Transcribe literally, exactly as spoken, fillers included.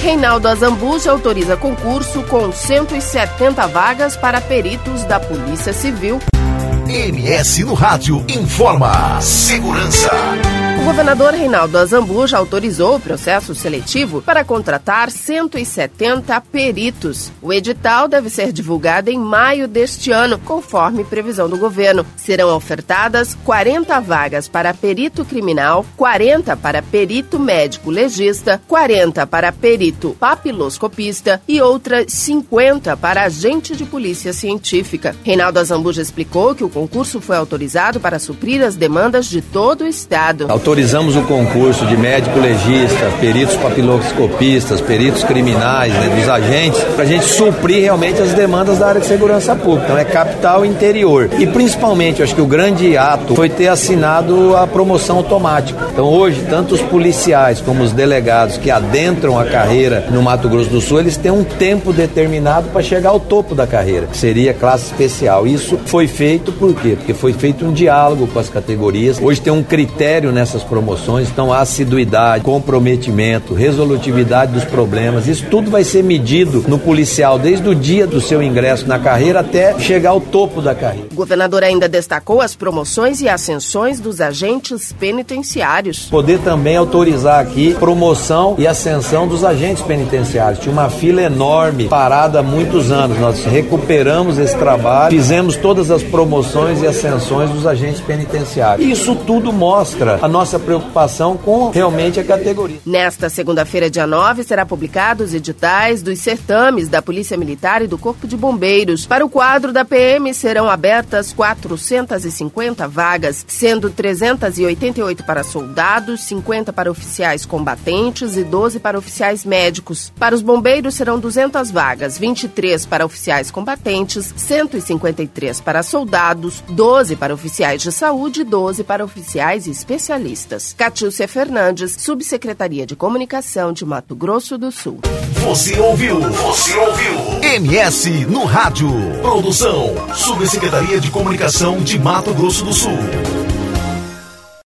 Reinaldo Azambuja autoriza concurso com cento e setenta vagas para peritos da Polícia Civil. M S no Rádio informa segurança. O governador Reinaldo Azambuja autorizou o processo seletivo para contratar cento e setenta peritos. O edital deve ser divulgado em maio deste ano, conforme previsão do governo. Serão ofertadas quarenta vagas para perito criminal, quarenta para perito médico legista, quarenta para perito papiloscopista e outras cinquenta para agente de polícia científica. Reinaldo Azambuja explicou que o concurso foi autorizado para suprir as demandas de todo o estado. Autorizamos o concurso de médico legista, peritos papiloscopistas, peritos criminais, né, dos agentes, para a gente suprir realmente as demandas da área de segurança pública. Então é capital e interior. E principalmente, eu acho que o grande ato foi ter assinado a promoção automática. Então hoje, tanto os policiais como os delegados que adentram a carreira no Mato Grosso do Sul, eles têm um tempo determinado para chegar ao topo da carreira, que seria classe especial. Isso foi feito por quê? Porque foi feito um diálogo com as categorias. Hoje tem um critério nessas promoções, então a assiduidade, comprometimento, resolutividade dos problemas, isso tudo vai ser medido no policial desde o dia do seu ingresso na carreira até chegar ao topo da carreira. O governador ainda destacou as promoções e ascensões dos agentes penitenciários. Poder também autorizar aqui promoção e ascensão dos agentes penitenciários. Tinha uma fila enorme, parada há muitos anos. Nós recuperamos esse trabalho, fizemos todas as promoções e ascensões dos agentes penitenciários. Isso tudo mostra a nossa preocupação com realmente a categoria. Nesta segunda-feira, dia nove, será publicado os editais dos certames da Polícia Militar e do Corpo de Bombeiros. Para o quadro da P M serão abertas quatrocentas e cinquenta vagas, sendo trezentas e oitenta e oito para soldados, cinquenta para oficiais combatentes e doze para oficiais médicos. Para os bombeiros serão duzentas vagas, vinte e três para oficiais combatentes, cento e cinquenta e três para soldados, doze para oficiais de saúde e doze para oficiais especialistas. Catiúcia Fernandes, Subsecretaria de Comunicação de Mato Grosso do Sul. Você ouviu? Você ouviu? M S no Rádio. Produção, Subsecretaria de Comunicação de Mato Grosso do Sul.